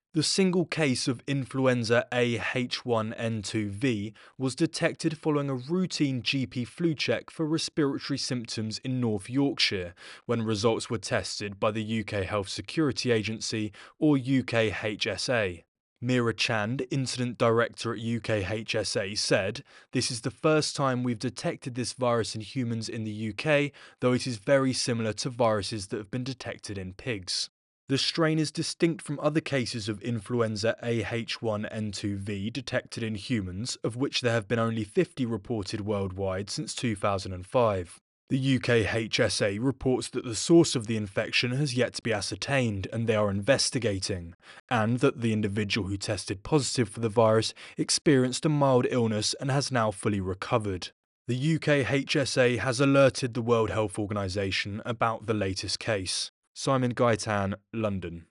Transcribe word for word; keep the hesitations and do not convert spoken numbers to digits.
The single case of influenza A H one N two V was detected following a routine G P flu check for respiratory symptoms in North Yorkshire, when results were tested by the U K Health Security Agency, or U K H S A. Meera Chand, Incident Director at U K H S A, said, "This is the first time we've detected this virus in humans in the U K, though it is very similar to viruses that have been detected in pigs." The strain is distinct from other cases of influenza A H one N two V detected in humans, of which there have been only fifty reported worldwide since two thousand five. The U K H S A reports that the source of the infection has yet to be ascertained and they are investigating, and that the individual who tested positive for the virus experienced a mild illness and has now fully recovered. The U K H S A has alerted the World Health Organization about the latest case. Simon Gaitan, London.